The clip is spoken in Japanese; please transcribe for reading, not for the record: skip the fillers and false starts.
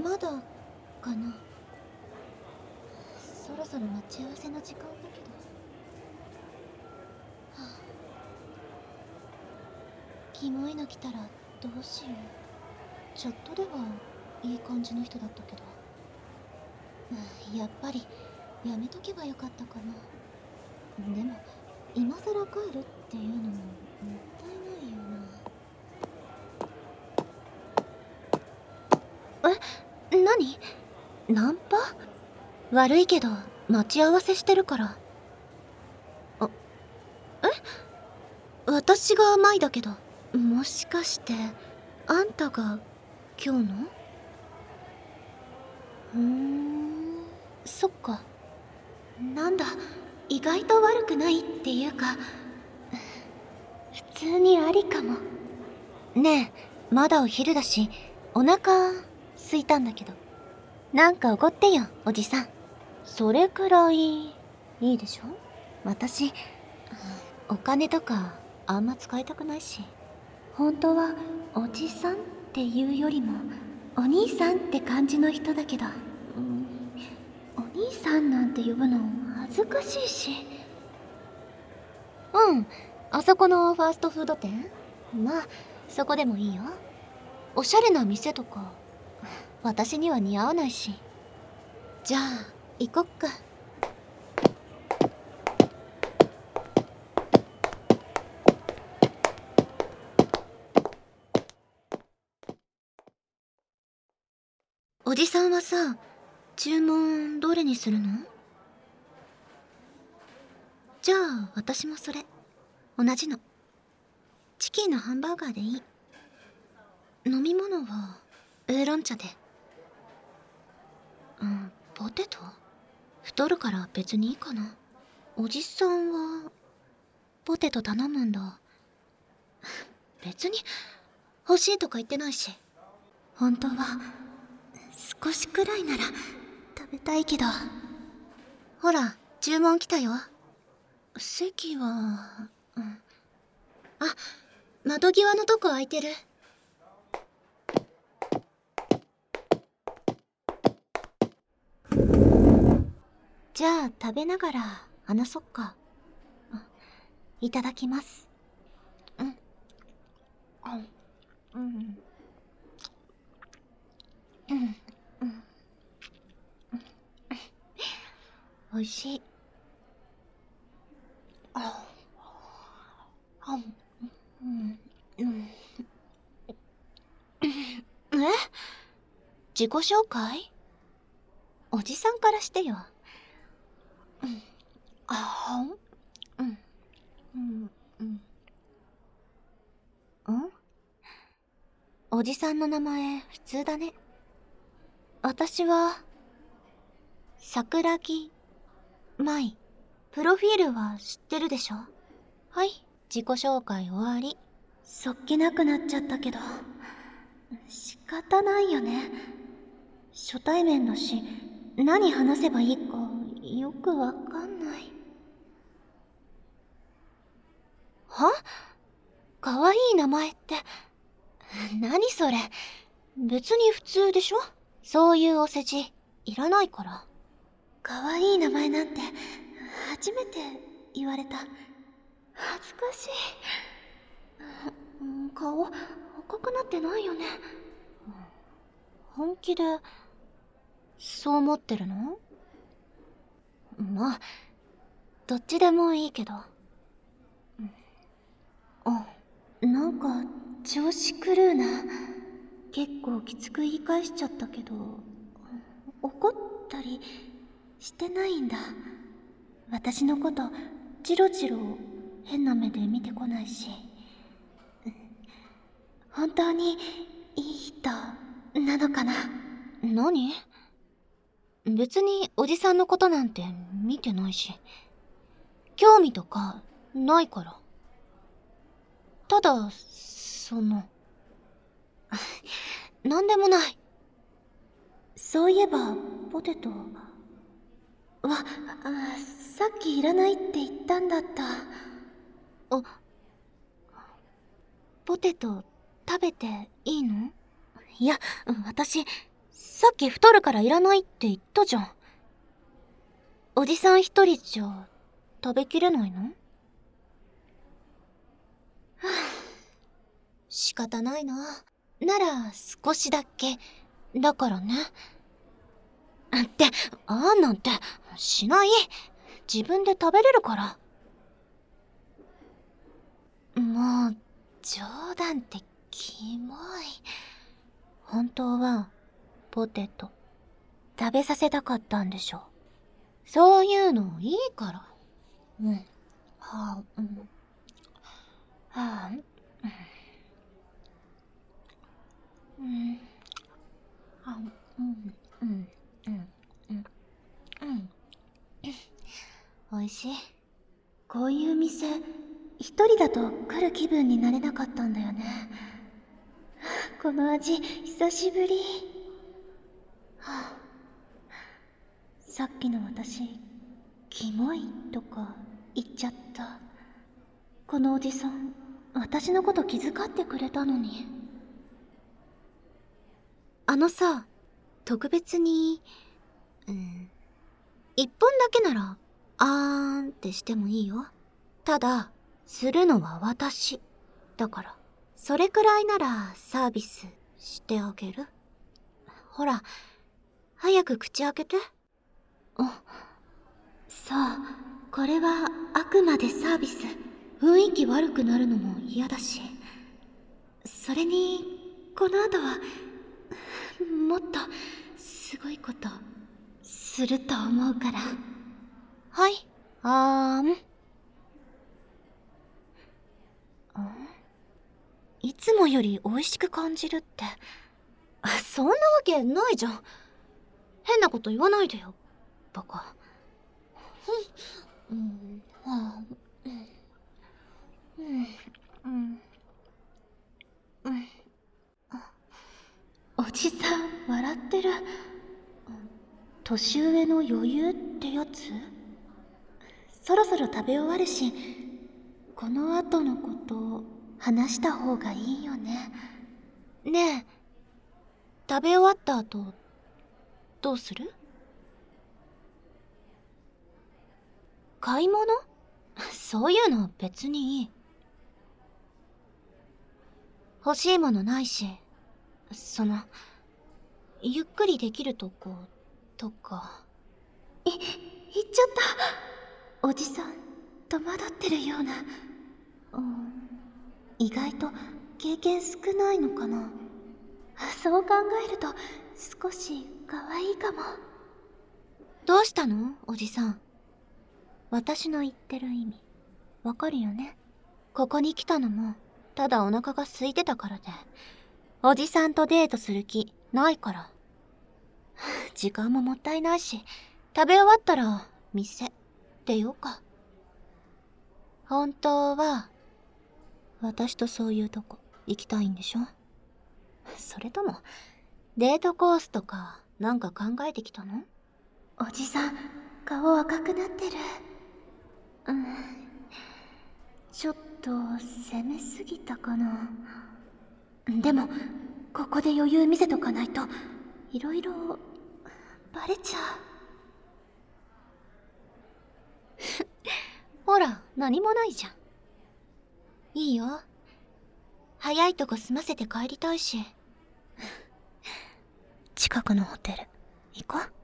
まだかな。そろそろ待ち合わせの時間だけど。はあ、キモいの来たらどうしよう。チャットではいい感じの人だったけど、やっぱりやめとけばよかったかな。でも今さら帰るっていうのももったいないよな。何？ナンパ？悪いけど待ち合わせしてるから。私が甘いだけど、もしかしてあんたが今日の？そっか。なんだ、意外と悪くないっていうか、普通にありかも。ねえ、まだお昼だしお腹空いたんだけど、なんかおごってよおじさん。それくらいいいでしょ。私お金とかあんま使いたくないし。本当はおじさんっていうよりもお兄さんって感じの人だけど、お兄さんなんて呼ぶの恥ずかしいし。あそこのファーストフード店？まあそこでもいいよ。おしゃれな店とか私には似合わないし。じゃあ行こっか。おじさんはさ、注文どれにするの？じゃあ私もそれ同じの。チキンのハンバーガーでいい。飲み物はウーロン茶で。ポテト？太るから別にいいかな。おじさんはポテト頼むんだ。別に欲しいとか言ってないし。本当は少しくらいなら食べたいけど。ほら注文来たよ。席は窓際のとこ空いてる。じゃあ食べながら話そっか。いただきます。おいしい。自己紹介？おじさんからしてよ。おじさんの名前普通だね。私は桜木舞。プロフィールは知ってるでしょ。はい、自己紹介終わり。そっけなくなっちゃったけど仕方ないよね。初対面だし何話せばいいかよくわかんない。は？かわいい名前って何それ。別に普通でしょ。そういうお世辞いらないから。かわいい名前なんて初めて言われた。恥ずかしい。顔赤くなってないよね。本気でそう思ってるの？まあどっちでもいいけど。なんか調子狂うな。結構きつく言い返しちゃったけど、怒ったりしてないんだ。私のことチロチロ変な目で見てこないし。本当にいい人なのかな。何？別におじさんのことなんて見てないし、興味とかないから。ただなんでもない。そういえばポテトさっきいらないって言ったんだった。ポテト食べていいの？いや、私さっき太るからいらないって言ったじゃん。おじさん一人じゃ食べきれないの？はぁ、仕方ないな。なら少しだけ。だからね。って、あんなんてしない。自分で食べれるから。もう、冗談ってキモい。本当は、ポテト、食べさせたかったんでしょ。そういうのいいから。うん。はあ、うん。はあ、うん。うん。あ、うん。うん。うん。うん。うん。美味しい。こういう店、一人だと来る気分になれなかったんだよね。この味、久しぶり。はあ、さっきの私、キモいとか言っちゃった。このおじさん、私のこと気遣ってくれたのに。あのさ、特別に、一本だけなら、あーんってしてもいいよ。ただ、するのは私。だから、それくらいならサービスしてあげる。ほら、早く口開けて。そう、これはあくまでサービス。雰囲気悪くなるのも嫌だし。それに、この後は、もっと、すごいこと、すると思うから。はい、いつもより美味しく感じるって。そんなわけないじゃん。変なこと言わないでよ、バカ。おじさん、笑ってる。年上の余裕ってやつ？そろそろ食べ終わるし、この後のこと話した方がいいよね。ねえ、食べ終わった後、どうする？買い物？そういうの別にいい。欲しいものないし、ゆっくりできるとことか。言っちゃった。おじさん、戸惑ってるような。意外と経験少ないのかな。そう考えると少し可愛いかも。どうしたの？おじさん。私の言ってる意味、わかるよね？ここに来たのも、ただお腹が空いてたからで、おじさんとデートする気ないから。時間ももったいないし、食べ終わったら店出ようか。本当は私とそういうとこ行きたいんでしょ？それともデートコースとかなんか考えてきたの？おじさん、顔赤くなってる。ちょっと攻めすぎたかな。でもここで余裕見せとかないといろいろバレちゃう。ほら、何もないじゃん。いいよ。早いとこ済ませて帰りたいし。近くのホテル行こう。